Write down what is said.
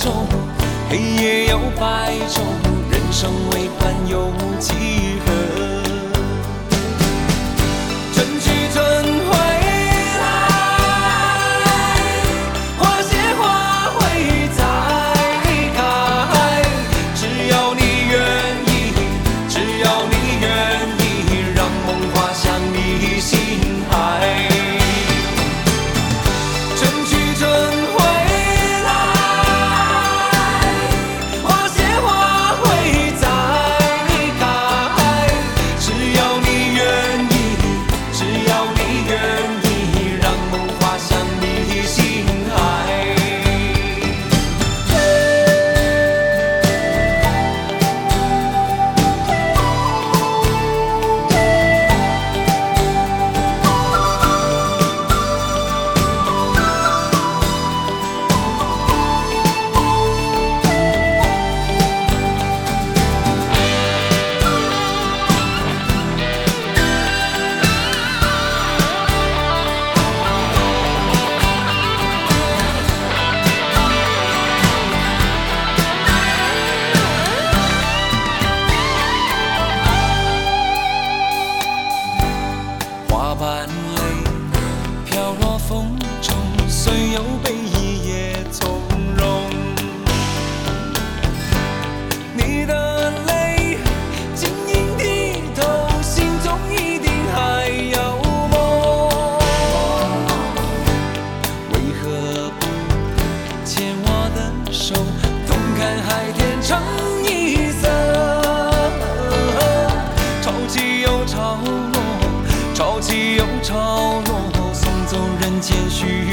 昼，黑夜又白昼，人生为欢有几何？春去春回来，花谢花会再开。只要你愿意，只要你愿意，让梦滑向你心海。春去春回来，花谢花会再开。只要你愿意，只要你愿意，让梦滑向你心海。花瓣泪飘落风中，虽有悲意也从容。你的泪晶莹剔透，心中一定还有梦。为何不牵我的手，同看海天成一色？潮起又潮落，潮起又潮落，送走人间虚